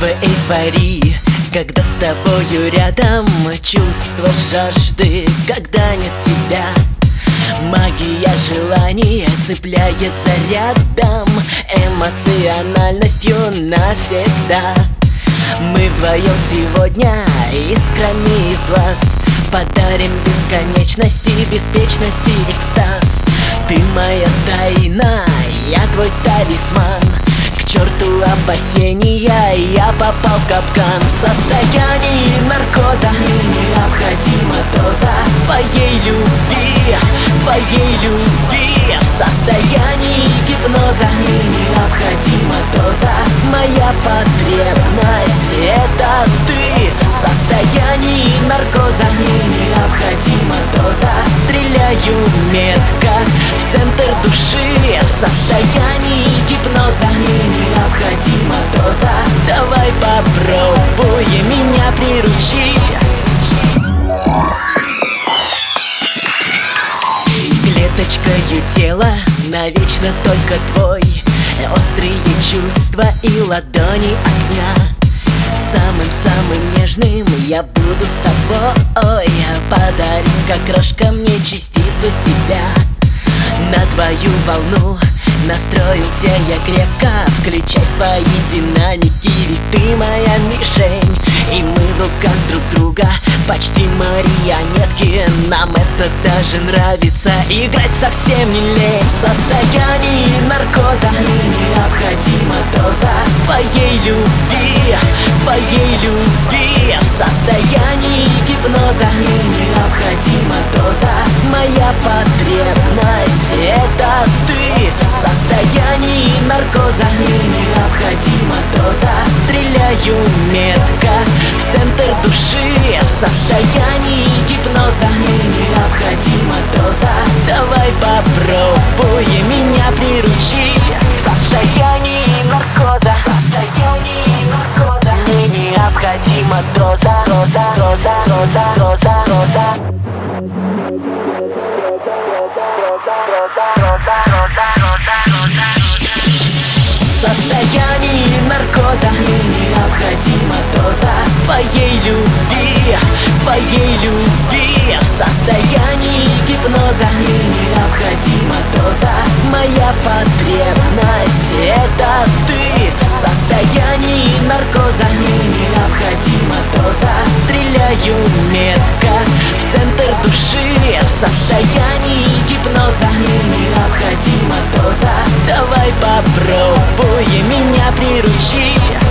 чувство эйфории, когда с тобою рядом, чувство жажды, когда нет тебя. Магия желания цепляется рядом, эмоциональностью навсегда. Мы вдвоем сегодня искрами из глаз подарим бесконечности, беспечности, экстаз. Ты моя тайна, я твой талисман. К черту опасения, я попал в капкан. В состоянии наркоза мне необходима доза твоей любви, твоей любви. В состоянии гипноза мне необходима доза. Моя потребность — это ты. В состоянии наркоза мне необходима доза. Стреляю метко в центр души. В состоянии гипноза мне необходима доза. Давай попробуй меня приручи. Клеточкою тела навечно только твой. Острые чувства и ладони огня. Самым-самым нежным я буду с тобой. Подари-ка, крошка, мне частицу себя. На твою волну настроился я крепко. Включай свои динамики, ведь ты моя мишень. И мы в руках друг друга, почти марионетки. Нам это даже нравится, играть совсем не лень. В состоянии наркоза мне необходима доза твоей любви, твоей любви. В состоянии гипноза мне необходима доза. Моя потребность — это ты. В состоянии наркоза мне необходима доза. Стреляю метко в центр души. В состоянии гипноза мне необходима доза. Давай попробуй меня приручи. В состоянии наркоза, в состоянии наркоза мне необходима доза, доза, доза, доза, доза, доза. В состоянии наркоза мне необходима доза твоей любви, твоей любви. В состоянии гипноза мне необходима доза. Моя потребность — это ты. В состоянии наркоза мне необходима доза. Стреляю метко в центр души. В состоянии гипноза мне необходима доза. Давай попробуй меня приручи.